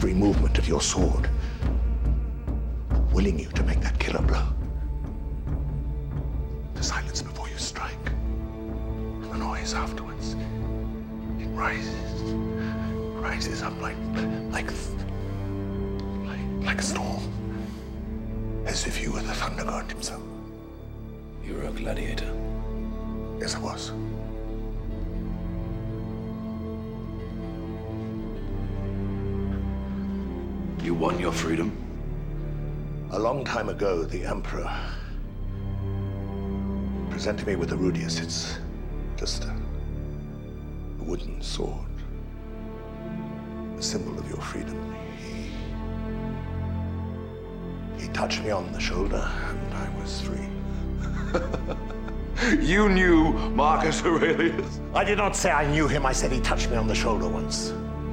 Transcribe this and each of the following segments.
every movement of your sword, willing you to make that killer blow. The silence before you strike, and the noise afterwards. It rises up like a storm, as if you were the thunder god himself. You were a gladiator. Yes, I was. You won your freedom? A long time ago, the Emperor presented me with the Rudius. It's just a wooden sword, a symbol of your freedom. He touched me on the shoulder, and I was free. You knew Marcus Aurelius? I did not say I knew him. I said he touched me on the shoulder once.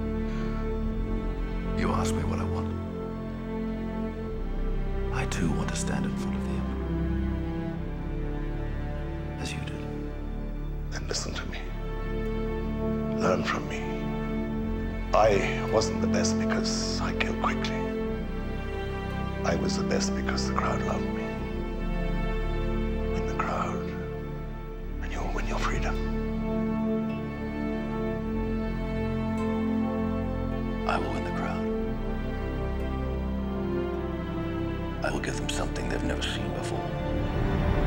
You asked me what I want. I too want to stand in front of the Emperor. As you did. Then listen to me. Learn from me. I wasn't the best because I killed quickly. I was the best because the crowd loved me. Win the crowd, and you'll win your freedom. I will win the crowd. I will give them something they've never seen before.